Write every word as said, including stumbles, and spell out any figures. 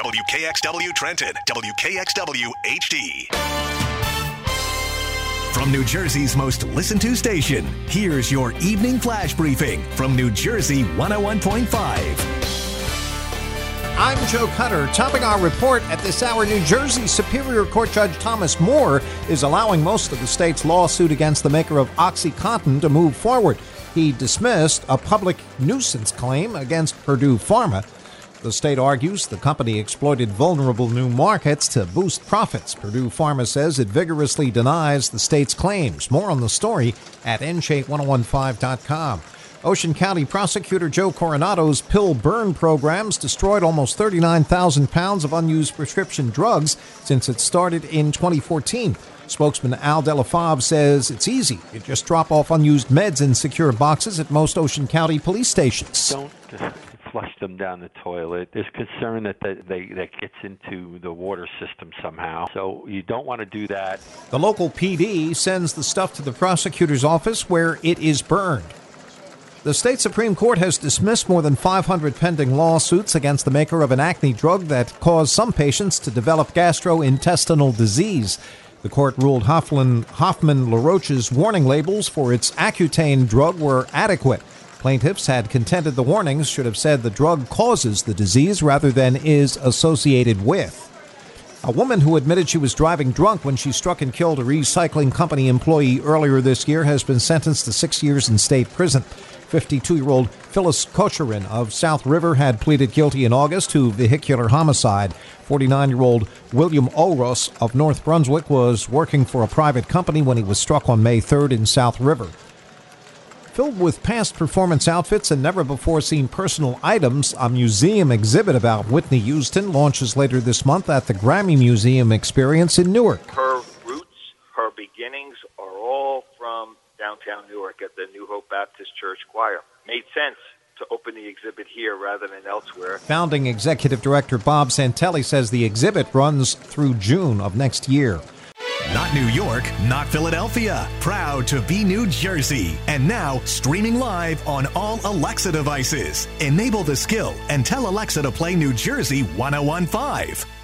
W K X W Trenton, W K X W H D. From New Jersey's most listened to station, here's your evening flash briefing from New Jersey one oh one point five. I'm Joe Cutter. Topping our report at this hour, New Jersey Superior Court Judge Thomas Moore is allowing most of the state's lawsuit against the maker of OxyContin to move forward. He dismissed a public nuisance claim against Purdue Pharma. The state argues the company exploited vulnerable new markets to boost profits. Purdue Pharma says it vigorously denies the state's claims. More on the story at N J ten fifteen dot com. Ocean County Prosecutor Joe Coronado's pill burn programs destroyed almost thirty-nine thousand pounds of unused prescription drugs since it started in twenty fourteen. Spokesman Al Delafave says it's easy. You just drop off unused meds in secure boxes at most Ocean County police stations. Don't flush them down the toilet. There's concern that they, they, that gets into the water system somehow. So you don't want to do that. The local P D sends the stuff to the prosecutor's office where it is burned. The state Supreme Court has dismissed more than five hundred pending lawsuits against the maker of an acne drug that caused some patients to develop gastrointestinal disease. The court ruled Hoffman, Hoffman LaRoche's warning labels for its Accutane drug were adequate. Plaintiffs had contended the warnings should have said the drug causes the disease rather than is associated with. A woman who admitted she was driving drunk when she struck and killed a recycling company employee earlier this year has been sentenced to six years in state prison. fifty-two-year-old Phyllis Kocherin of South River had pleaded guilty in August to vehicular homicide. forty-nine-year-old William Oros of North Brunswick was working for a private company when he was struck on May third in South River. Filled with past performance outfits and never-before-seen personal items, a museum exhibit about Whitney Houston launches later this month at the Grammy Museum Experience in Newark. Her roots, her beginnings are all from downtown Newark at the New Hope Baptist Church Choir. Made sense to open the exhibit here rather than elsewhere. Founding Executive Director Bob Santelli says the exhibit runs through June of next year. Not New York, not Philadelphia. Proud to be New Jersey. And now, streaming live on all Alexa devices. Enable the skill and tell Alexa to play New Jersey ten fifteen.